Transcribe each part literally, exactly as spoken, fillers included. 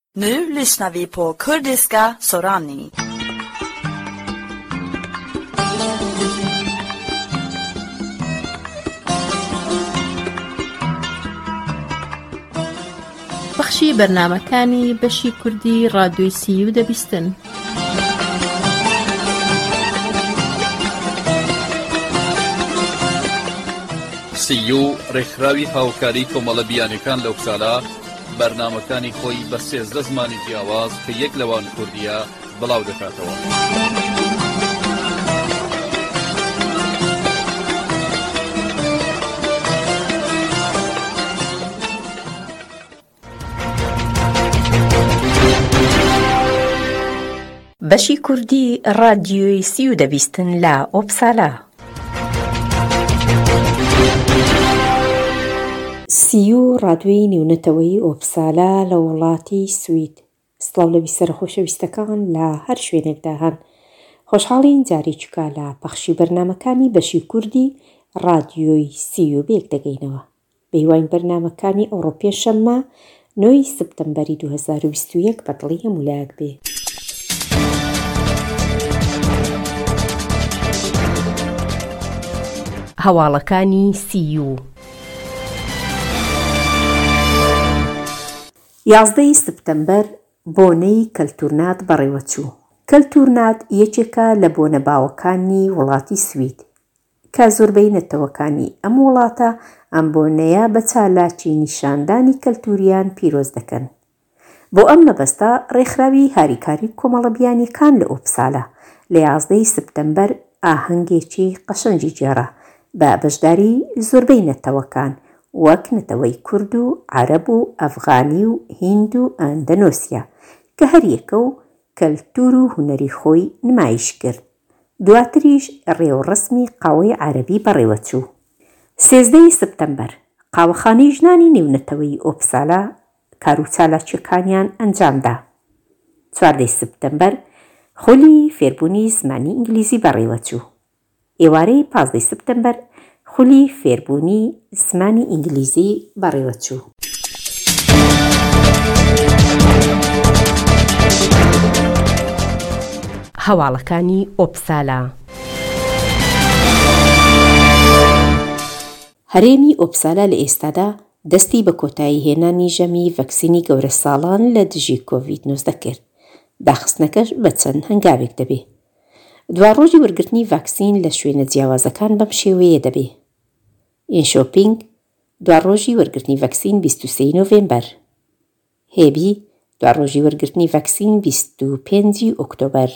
Nu lyssnar vi på kurdiska Sorani. بەخشی بەرنامەکانی بەشی کوردی ڕادیۆی سی و دەبیستن. سی و ڕێکخراوی هاوکاری کۆمەڵە بیانەکان لەو ساڵە بەرنامەکانی خۆی بە سێزدە زمانی جیاواز کە یەک لەوان کوردیە بڵاو دەکاتەوە. بەشی کوردی ڕادیۆی سی و دەبیستن لە ئۆپسالا. سی و ڕادیۆی نێونەتەوەی ئۆپسالا لە وڵاتی سوید. سڵاو لە بیسەر خۆشەویستەکان لە هەر شوێنێکدا هەن. خۆشحاڵین جارێکیکە لە پەخشی بەرنامەکانی بەشی کوردی ڕادیۆی سی و بێک دەگەینەوە. بەیوان بەرنامەکانی ئەوڕۆ پێشەممە نۆی سپتەمبەری دوو هەزار و بیست و یەک بەدڵی هەمولایەک بێ. هەواڵەکانی سی و یازدەی سپتەمبەر بۆنەی کەلتورنات بەڕێوەچوو. کەلتورنات یەکێکە لە بۆنە باوەکانی وڵاتی سوید کە زۆربەی نەتەوەکانی ئەم وڵاتە ئەم بۆنەیە بە چالاکی نیشاندانی کەلتوریان پیرۆز دەکەن. بۆ ئەم مەبەستە ڕێکخراوی هاریکاری کۆمەڵە بیانیەکان لە ئۆپسالا لە یازدەی سپتەمبەر ئاهەنگێکی قەشەنجی جێڕا بە بەشداری زۆربەی نەتەوەکان وەک نەتەوەی کورد و عەرەب و ئەفغانی و هیند و ئەندەنۆسیا کە هەریەکە و کەلتور و هونەری خۆی نمایش کرد. دواتریش ڕێوەڕەسمی قاوەی عەرەبی بەڕێوەچوو. سێزدەی سپتەمبەر قاوەخانەی ژنانی نێونەتەوەی ئۆپسالا کاروچالاکیەکانیان ئەنجامدا. چواردەی سپتەمبەر خۆلی فێربوونی زمانی ئینگلیزی بەڕێوەچوو. ئێوارەی پازدەی سپتەمبەر خولی فێربوونی زمانی ئینگلیزی بەڕێوەچوو. هەواڵەکانی ئۆپسالا. هەرێمی ئۆپسالا لە ئێستادا دەستی بە کۆتایی هێنانی ژەمی ڤەکسینی گەورە ساڵان لە دژی کۆڤید نۆزدە کرد. داخستنەکەش بە چەند هەنگاوێک دەبێ. دوا ڕۆژی وەرگرتنی ڤاکسین لە شوێنە جیاوازەکان بەم شێوەیە دەبێ. ئینشۆپینگ دوا ڕۆژی وەرگرتنی ڤاکسین بیست و سێی نۆڤێمبەر. هێبی دوا ڕۆژی وەرگرتنی ڤاکسین بیست و پێنجی ئۆکتۆبەر.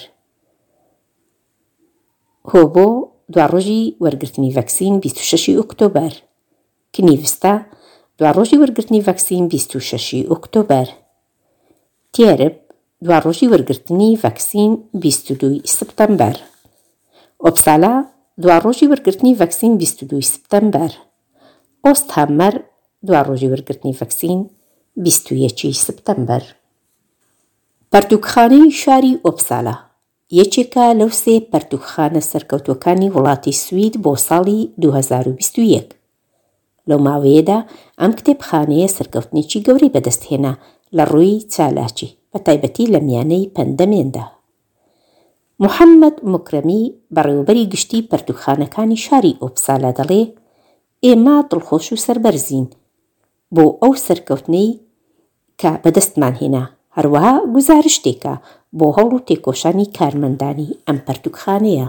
هۆبۆ دوا ڕۆژی وەرگرتنی ڤاکسین بیست و شەشی ئۆکتۆبەر. کنیڤستە دوا ڕۆژی وەرگرتنی ڤاکسین بیست و شەشی ئۆکتۆبەر. تێرب دوا ڕۆژی وەرگرتنی ڤاکسین بیست و دووی سپتەمبەر. ئۆپسالا دوا ڕۆژی وەرگرتنی ڤاکسین بیست و دووی سپتەمبەر. ئۆستهامەر دوا ڕۆژی وەرگرتنی ڤاکسین بیست و یەکی سپتەمبەر. پەرتووکخانەی شاری ئۆپسالا یەکێکە لەو سێ پەرتووکخانە سەرکەوتووەکانی وڵاتی سوید بۆ ساڵی دوو هەزار و بیست و یەک. لەو ماوەیەدا ئەم کتێبخانەیە سەرکەوتنێکی گەورەی بەدەستهێنا لە ڕووی چالاکی بە تایبەتی لە میانەی پەندەمێندا. محەممەد موکرەمی بەڕێوەبەری گشتی پەرتووکخانەکانی شاری ئۆپسالا دەڵێ ئێمە دڵخۆش و سەربەرزین بۆ ئەو سەرکەوتنەی کە بەدەستمان هێنا، هەروەها گوزارشتێکە بۆ هەوڵ و تێکۆشانی کارمەندانی ئەم پەرتووکخانەیە.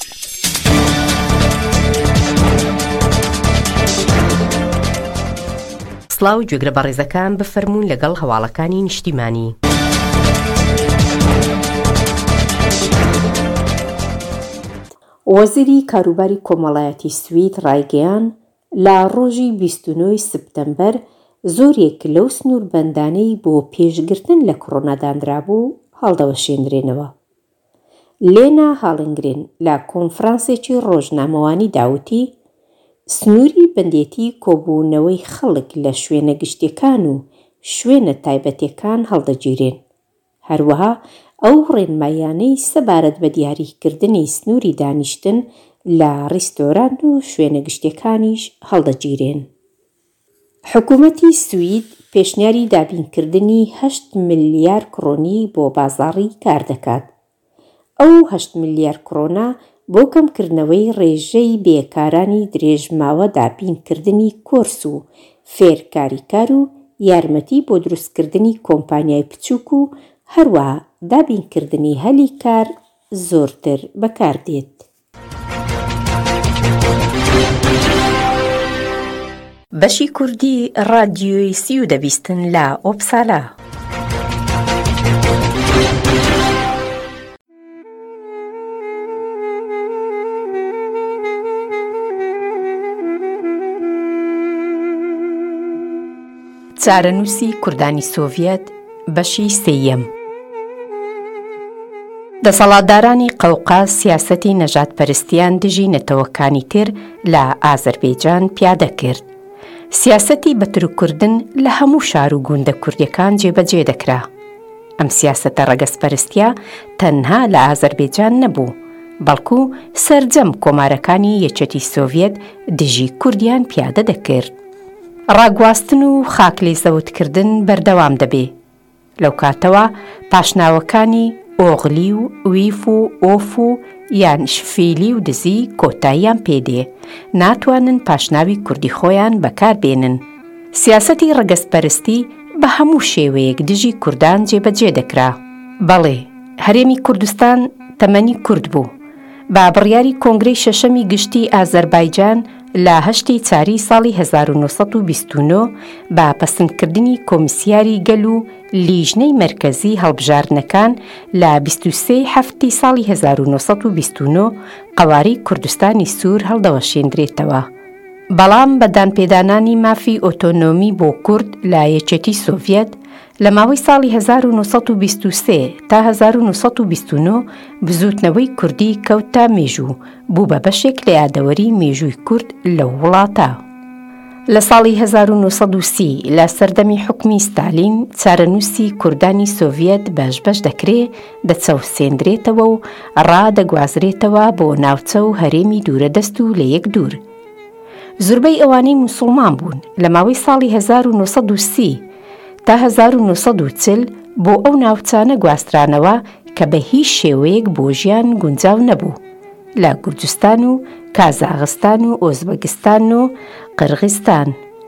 سڵاو گوێگرە بەڕێزەکان بفەرموون لەگەڵ هەواڵەکانی نیشتیمانی. وەزیری کاروباری کۆمەڵایەتی سوید ڕایگەیان لە ڕۆژی بیست و نۆی سپتەمبەر زۆرێک لەو سنووربەندانەی بۆ پێشگرتن لە کۆڕۆنادانرابوو هەڵدەوەشێنرێنەوە. لێنا هاڵنگرێن لە کۆنفرانسێکی ڕۆژنامەوانی داوتی سنووری بەندێتی کۆبوونەوەی خەڵک لە شوێنە گشتیەکان و شوێنە تایبەتیەکان هەڵدەگیرێن. هەروەها ئەو ڕێنمایانەی سەبارەت بە دیاریکردنی سنووری دانیشتن لە ڕیستۆران و شوێنە گشتیەکانیش هەڵدەگیرێن. حکوومەتی سوید پێشنیاری دابینکردنی هەشت ملیار کڕۆنی بۆ بازاڕی کار دەکات. ئەو هەشت ملیار کڕۆنە بۆ کەمکردنەوەی ڕێژەی بێکارانی درێژماوە دابینکردنی کۆرس و فێرکاریکار و یارمەتی بۆ دروستکردنی کۆمپانیای بچووک و هەروەها دابینکردنی هەلی کار زۆرتر بەکاردێت. بەشی کوردی ڕادیۆی سی و دەبیستن لە ئۆپسالا. چارەنووسی کوردانی سۆڤیەت بەشی سێیەم. دەسەڵاتدارانی قەوقاز سیاسەتی نەژادپەرستیان دژی نەتەوەکانی تر لە ئازەربەیجان پیادە کرد. سیاسەتی بەتروکردن لە هەموو شار و گوندە کوردیەکان جێبەجێ دەکرا. ئەم سیاسەتە ڕەگەزپەرستیە تەنها لە ئازەربەیجان نەبوو، بەڵکو سەرجەم کۆمارەکانی یەکێتی سۆڤیەت دژی کوردیان پیادە دەکرد. ڕاگواستن و خاک لێزەوتکردن بەردەوام دەبێ. لەو کاتەوە پاشناوەکانی ئۆغلی و ویف و ئۆف و یان شفیلی و دزی کۆتاییان پێدێ، ناتوانن پاشناوی کوردی خۆیان بەکاربێنن. سیاسەتی ڕەگەزپەرستی بە هەموو شێوەیەک دژی کوردان جێبەجێ دەکرا. بەڵێ، هەرێمی کوردستان تەمەنی کورد بوو. با بڕیاری کۆنگرەی شەشەمی گشتی ئازەربایجان لە هەشتی چاری ساڵی هەزار و نۆ سەد و بیست و نۆ با پەسەندکردنی کۆمیسیاری گەل و لیژنەی مەرکەزی هەڵبژاردنەکان لە بیست و سێی هەفتی ساڵی هەزار و نۆ سەد و بیست و نۆ قەواری کوردستانی سوور هەڵدەوەشێندرێتەوە. بەڵام بەدانپێدانانی مافی ئۆتۆنۆمی بۆ کورد لە یەکێتی سۆڤیەت لە ماوەی ساڵی هەزار و نۆ سەد و بیست و سێ تا هەزار و نۆ سەد و بیست و نۆ بزوتنەوەی کوردی کەوتە مێژوو بوو بە بەشێک لە یادەوەری مێژووی کورد لەو وڵاتە. لە ساڵی هەزار و نۆ سەد و سی لە سەردەمی حکمی ستالین چارەنووسی کوردانی سۆڤیەت بەش بەش دەکرێ، دەچەوسێندرێتەوە و ڕادەگوازرێتەوە بۆ ناوچە و هەرێمی دوورەدەست و لە یەک دوور. زۆربەی ئەوانەی موسڵمان بوون لە ماوەی ساڵی هەزار و نۆ سەد و سی تا هەزار و نۆ سەد و چل بۆ ئەو ناوچانە گواسترانەوە کە بە هیچ شێوەیەک بۆ ژیان گونجاو نەبوو، لە گورجستان و کازاغستان و ئۆزبەکستان و قرغستان.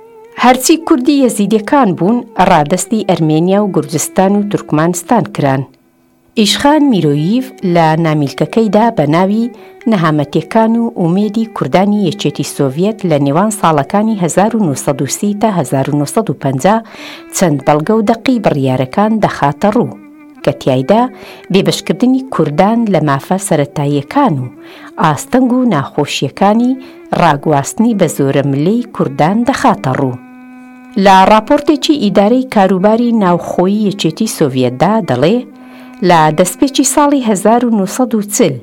هەرچی کوردی یەزیدیەکان بوون ڕادەستی ئەرمێنیا و گورجستان و تورکمانستان کران. ئیشخان میرۆییف لە نامیلکەکەیدا بە ناوی نەهامەتیەکان و ئومێدی کوردانی یەکێتی سۆڤیەت لە نێوان ساڵەکانی هەزار و نۆ سەد و سی تا هەزار و نۆ سەد و پەنجا چەند بەڵگە و دەقی بڕیارەکان دەخاتە ڕوو کە تیایدا بێبەشکردنی کوردان لە مافە سەرەتاییەکان و ئاستەنگ و ناخۆشیەکانی ڕاگواستنی بە زۆرە ملەی کوردان دەخاتە ڕوو. لە راپۆرتێکی ئیدارەی کاروباری ناوخۆیی یەکێتی سۆڤیەتدا دەڵێ لە دەستپێکی ساڵی هەزار و نۆ سەد و چل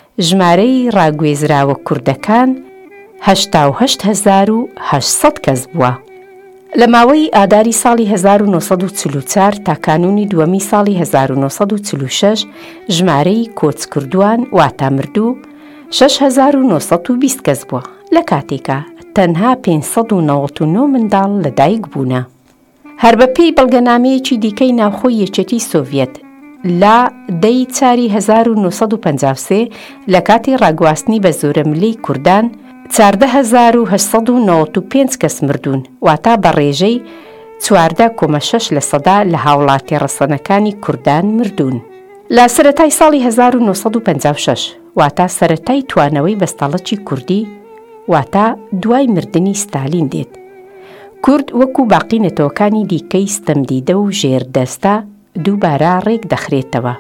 ژمارەی ڕاگوێزراوە کوردەکان هەشتا و هەشت هەزار و هەشت سەد کەس بووە. لە ماوەی ئاداری ساڵی هەزار و نۆ سەد و چل و چوار تا کانونی دووەمی ساڵی هەزار و نۆ سەد و چل و شەش ژمارەی کۆچ کردووان واتە مردوو شەش هەزار و نۆ سەد و بیست کەس بووە، لە کاتێکە تەنها پێنج سەد و نەوەت و نۆ منداڵ لەدایک بوونە. هەر بەپێی بەڵگەنامەیەکی دیکەی ناوخۆی یەکێتی سۆڤیەت لە دەی چاری هەزار و نۆ سەد و پەنجا و سێ لە کاتی ڕاگواستنی بە زۆرە ملەی کوردان چواردە هەزار و هەشت سەد و نەوەت و پێنج کەس مردوون، واتە بە ڕێژەی چواردە کۆمە شەش لە سەدا لە هاوڵاتی ڕەسەنەکانی کوردان مردوون. لە سەرەتای ساڵی هەزار و نۆ سەد و پەنجا و شەش واتە سەرەتای توانەوەی بەستەڵەکی کوردی واتە دوای مردنی ستالین دێت، کورد وەکو باقی نەتەوەکانی دیکەی ستەمدیدە و ژێردەستە دووبارە ڕێک دەخرێتەوە.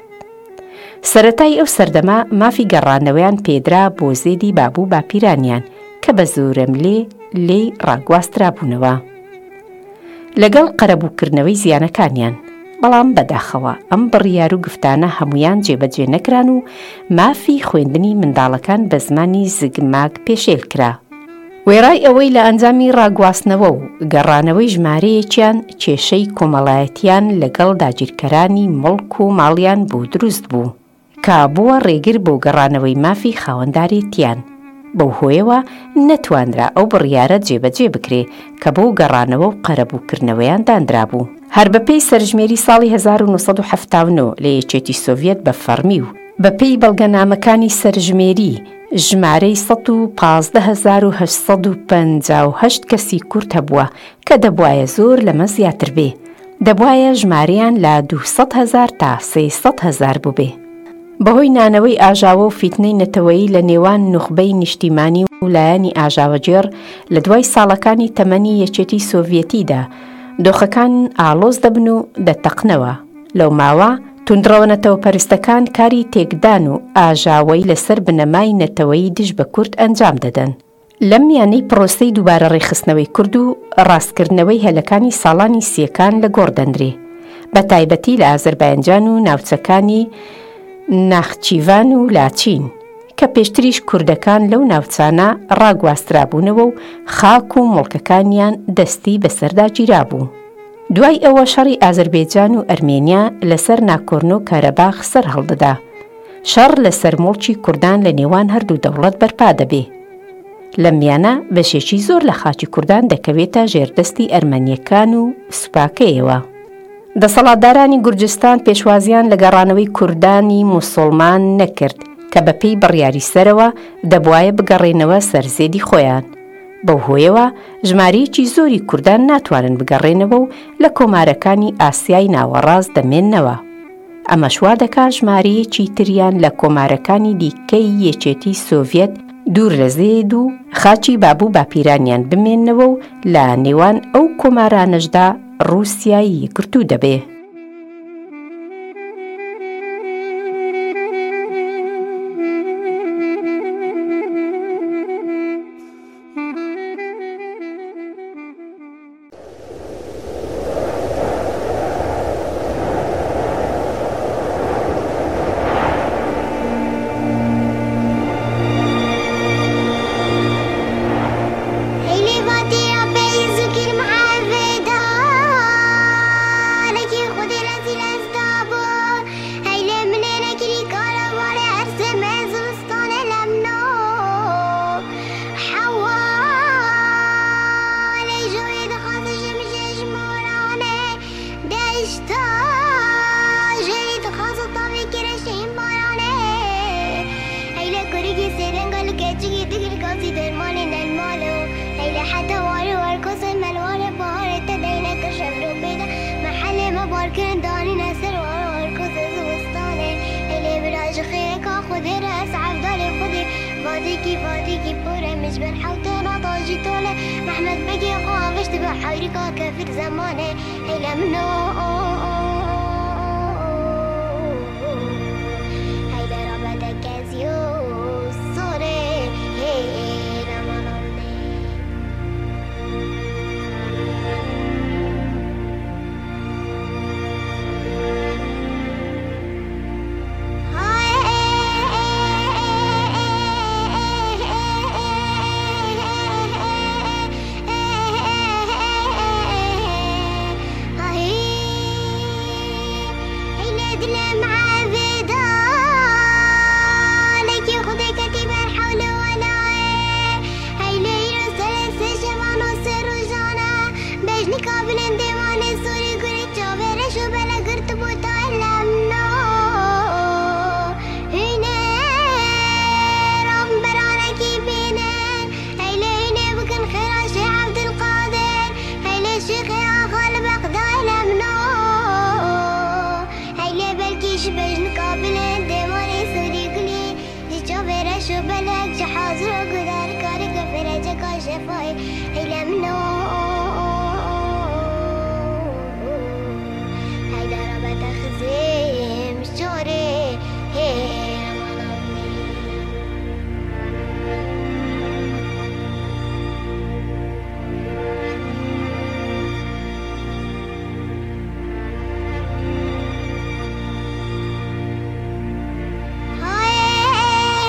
سەرەتای ئەو سەردەما مافی گەڕانەوەیان پێدرا بۆ زێدی بابوو باپیرانیان کە بە زۆرەملێ لێی ڕاگواسترابوونەوە لەگەڵ قەرەبووکردنەوەی زیانەکانیان. بەڵام بەداخەوە ئەم بڕیار و گفتانە هەمویان جێبەجێ نەکران و مافی خوێندنی منداڵەکان بە زمانی زگماک پێشێل کرا. وێڕای ئەوەی لە ئەنجامی ڕاگواستنەوە و گەڕانەوەی ژمارەیەکیان کێشەی کۆمەڵایەتیان لەگەڵ داگیرکەرانی مڵک و ماڵیان بۆ دروست بوو کە بووە ڕێگر بۆ گەڕانەوەی مافی خاوەنداریەتیان. بەو هۆیەوە نەتوانرا ئەو بڕیارە جێبەجێ بکرێ کە بۆ گەڕانەوە و قەرەبووکردنەوەیان دانرابوو. هەر بەپێی سەرژمێری ساڵی هەزار و نۆسەد و هەفتاد و نۆ لە یەکێتی سۆڤێت بە فەرمی و بەپێی بەڵگەنامەکانی سەرژمێری ژمارەی سەد و پانزدە هەزار و هەشت سەد و پەنجا و هەشت کەسی کورد هەبووە کە دەبوایە زۆر لەمە زیاتر بێ، دەبوایە ژمارەیان لە دووسەد هەزار تا سێسەد هەزار بووبێ. بەهۆی نانەوەی ئاژاوە و فیتنەی نەتەوەیی لە نێوان نوخبەی نیشتیمانی و لایەنی ئاژاوەجێڕ لە دوای ساڵەکانی تەمەنی یەکێتی سۆڤێتیدا دۆخەکان ئاڵۆز دەبن و دەتەقنەوە. لەو ماوە توندڕەوە نەتەوە پەرستەکان کاری تێکدان و ئاژاوەی لەسەر بنەمای نەتەوەیی دژ بە کورد ئەنجام دەدەن. لەم میانەی پرۆسەی دووبارە ڕێخستنەوەی کورد و ڕاستکردنەوەی هەلەکانی ساڵانی سیەکان لە گۆڕ دەندرێ، بە تایبەتی لە ئازەربایجان و ناوچەکانی ناخچیڤان و لاچین کە پێشتریش کوردەکان لەو ناوچانە ڕاگواسترابوونەوە و خاک و مڵکەکانیان دەستی بەسەردا گیرابوو. دوای ئەوە شەڕی ئازەربایجان و ئەرمێنیا لەسەر ناکۆرنۆ کارەباخ سەر هەڵدەدا. شەڕ لەسەر مڵکی کوردان لە نێوان هەردوو دەوڵەت بەرپا دەبێ. لەم میانە بەشێکی زۆر لە خاکی کوردان دەکەوێتە ژێردەستی ئەرمەنیەکان و سوپاکەیەوە. دەسەڵاتدارانی گورجستان پێشوازیان لە گەڕانەوەی کوردانی موسڵمان نەکرد کە بەپێی بڕیاری سەرەوە دەبوایە بگەڕێنەوە سەرزێدی خۆیان. بەو هۆیەوە ژمارەیەکی زۆری کوردان ناتوانن بگەڕێنەوە و لە کۆمارەکانی ئاسیای ناوەڕاست دەمێننەوە. ئەمە شوا دەکا ژمارەیەکی تریان لە کۆمارەکانی دیکەی یەکێتی سۆڤێت دوور لە زێد و خاچی بابوو باپیرانیان بمێننەوە و لە نێوان ئەو کۆمارانەشدا ڕووسیایی گرتوو دەبێ.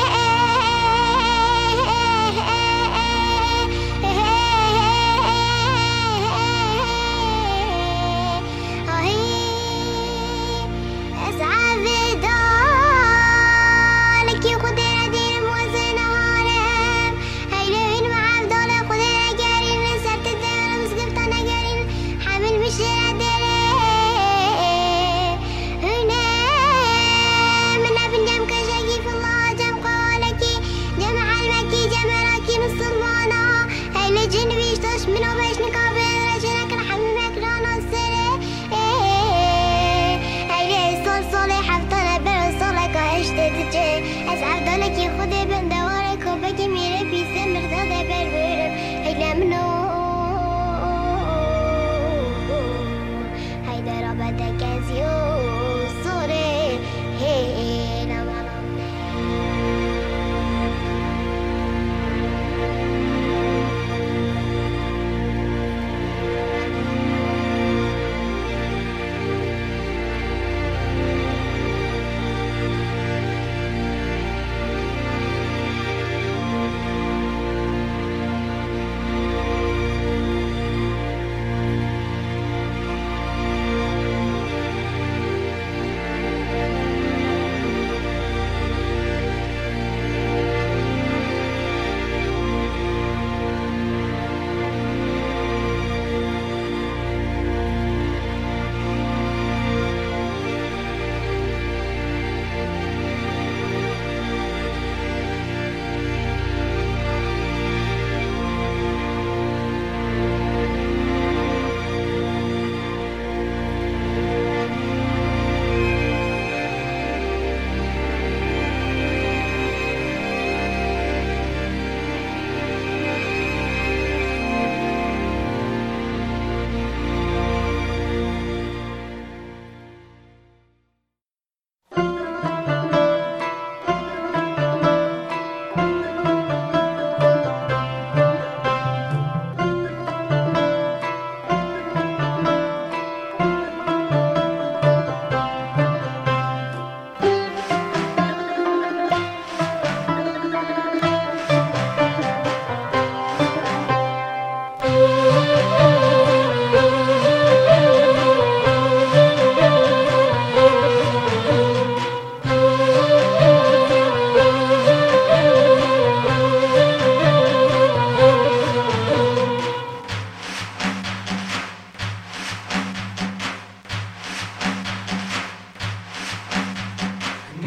Hey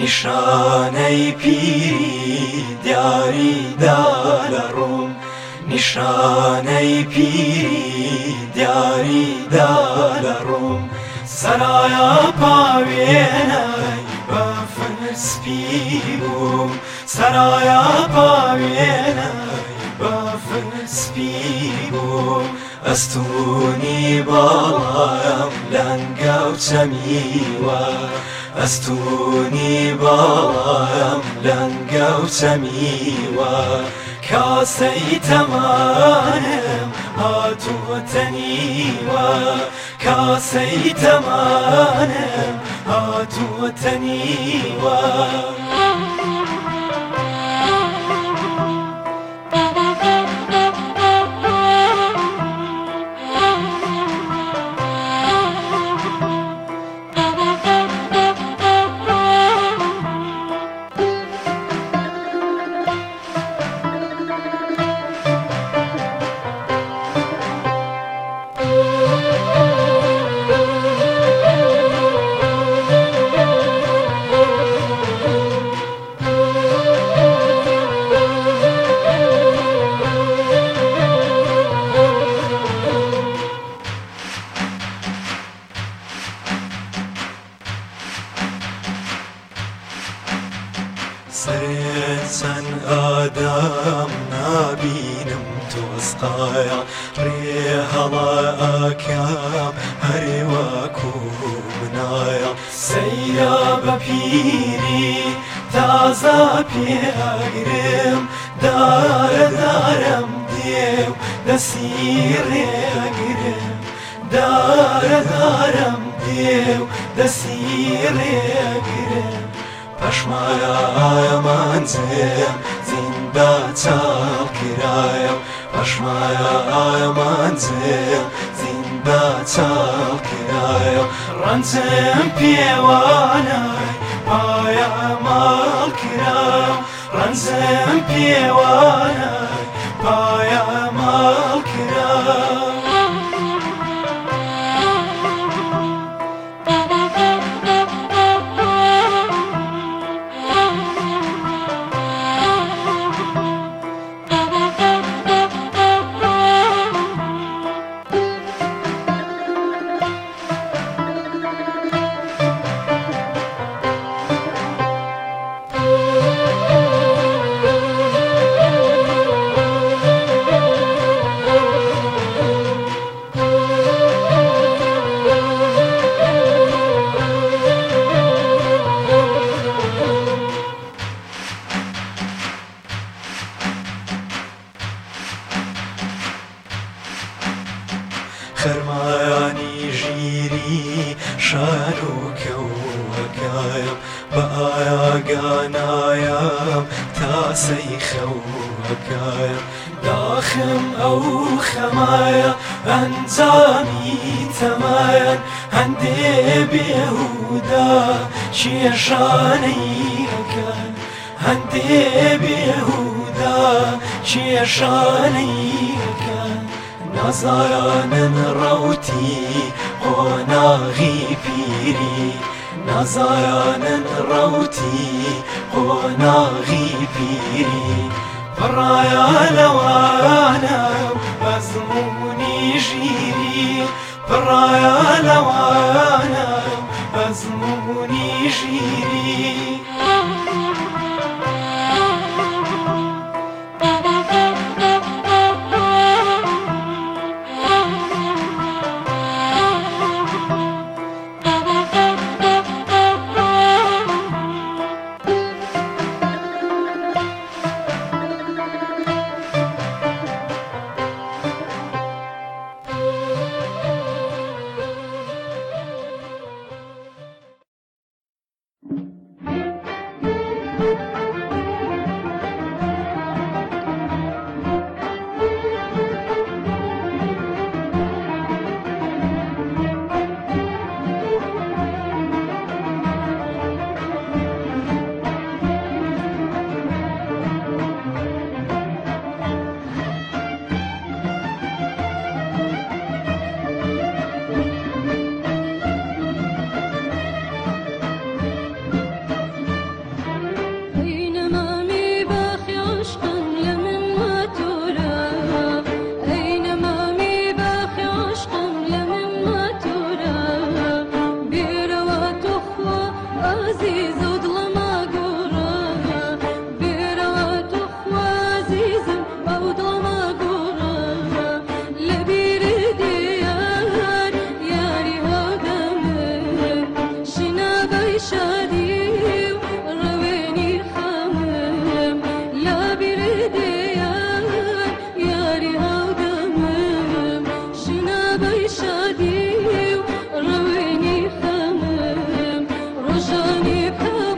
نیشانەی پیری دیاریدا لە ڕووم نیشانەی پیری دیاریدا لە ڕووم سەرایە پاوێنەی بەفرسپی بووم سەرایە پاوێنەی بەفرسپی بووم ئەستوونی باڵایم لەنگە و چەمیوە ئەستوونی باڵایم لەنگە و چەمیوە کاسەی تەمانم هاتووەتە نیوە کاسەی تەمانم هاتووەتە نیوە سەرێچەند ئادەم نابینم تۆسقایە ڕێ هەڵا ئاکام هەرێوەکو منایە سەیرە بە پیری تازە پێگرم دارە دارم دێو دەسی ڕێگرم دارە دارم دێو دەسی ڕێگرم پەشمایە ئایەمانجێم زیندە چاڵ کرایە پەشمایە ئایەمانجێم زیندە چاڵ کرایە ڕەنجم پێوانای پایە ماڵ کرایە ڕەنجم پێوانای پایە ماڵ کرایە خەرمایانی ژیری شان و کەوەکایم بە ئاگانایم تاسەی خەوەکایم داخم ئەو خەمایە ئەنجامی تەمایەن هەندێ بێهودا کێشانەیەکەن هەندێ بێهودا کێشانەیەکەن نازانن ڕەوتی قۆناغی پیری نازانن ڕەوتی قۆناغی پیری پڕایە لەوانە ئەزمموی ژیری پڕایە لەوانە ئەزمموی ژیری شادي ورويني خمم رجاني بها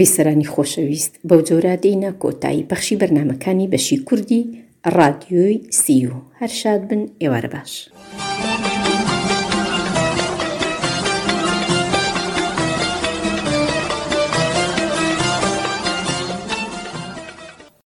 بیسەرانی خۆشەویست بەو جۆرە دێینە کۆتایی بەخشی بەرنامەکانی بەشی کوردی ڕادیۆی سی و هەر شاد بن ئێوارە باش.